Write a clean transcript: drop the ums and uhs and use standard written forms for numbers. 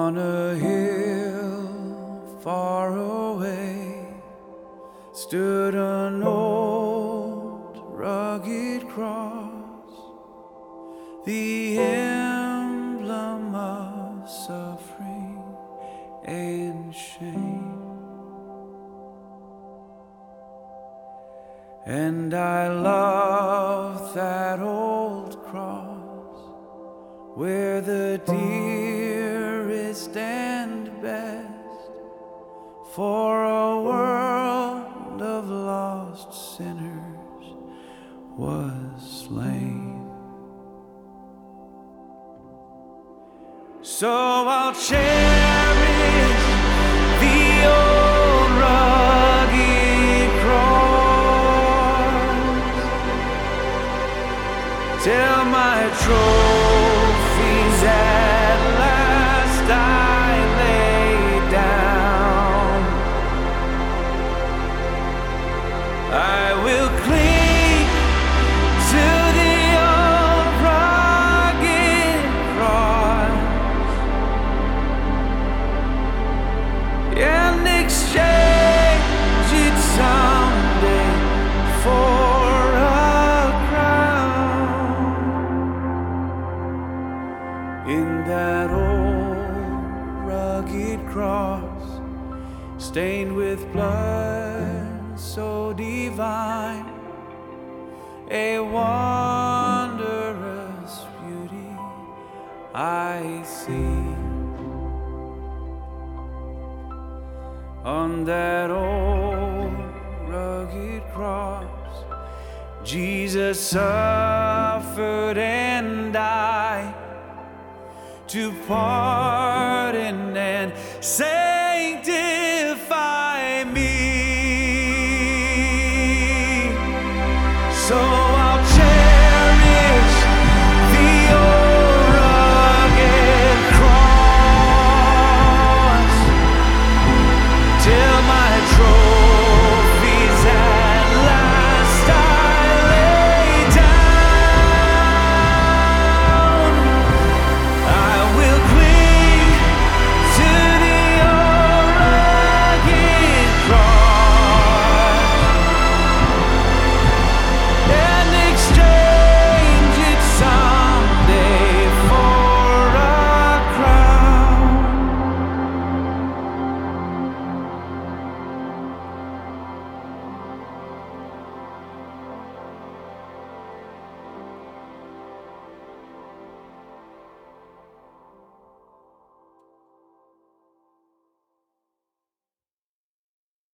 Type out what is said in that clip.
On a hill far away stood an old rugged cross, the emblem of suffering and shame. And I love that old cross where the dearest and best for a world of lost sinners was slain. So I'll cherish the old rugged cross till my trophies at last I lay down. I will cling to the old rugged cross and exchange it someday for a crown. In that old rugged cross, stained with blood so divine, a wondrous beauty I see. On that old rugged cross, Jesus suffered and died to pardon and save.